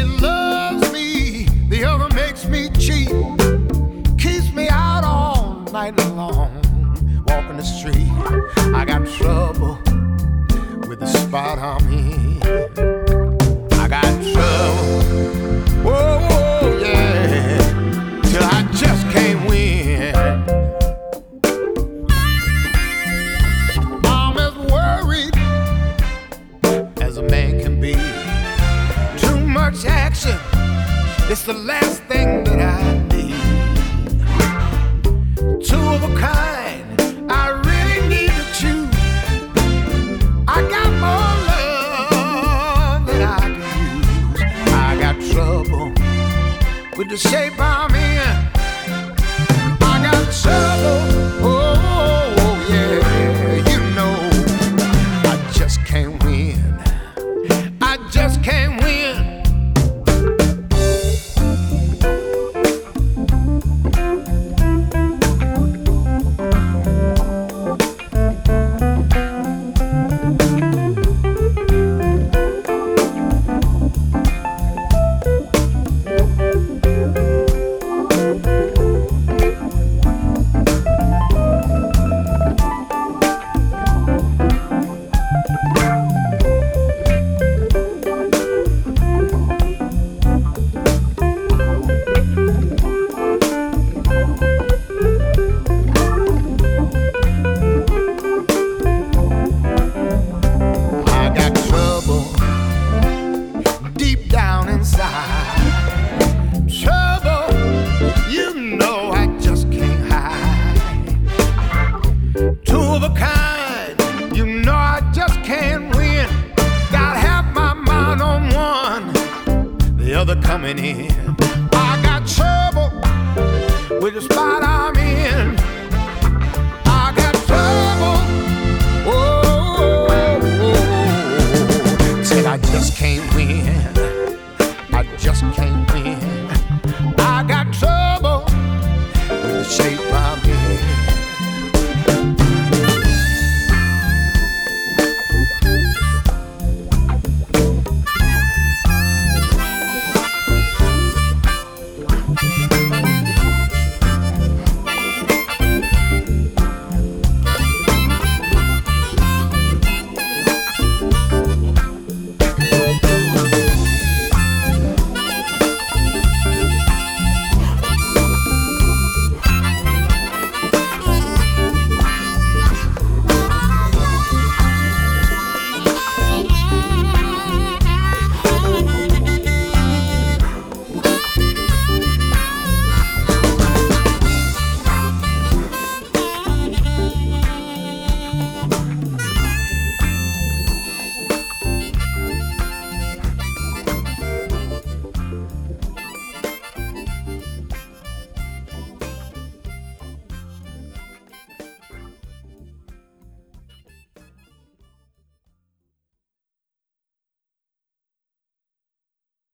loves me, the other makes me cheat. Keeps me out all night long, walking the street. I got trouble with the spot I'm in. I got trouble, whoa, yeah, till I just can't win. I'm as worried as a man can be. Too much action, it's the last thing that I need. Two of a kind, I really need to choose. I got more love than I can use. I got trouble with the shape I'm in. I got trouble, oh yeah, you know. I just can't win. I just can't win. Coming in.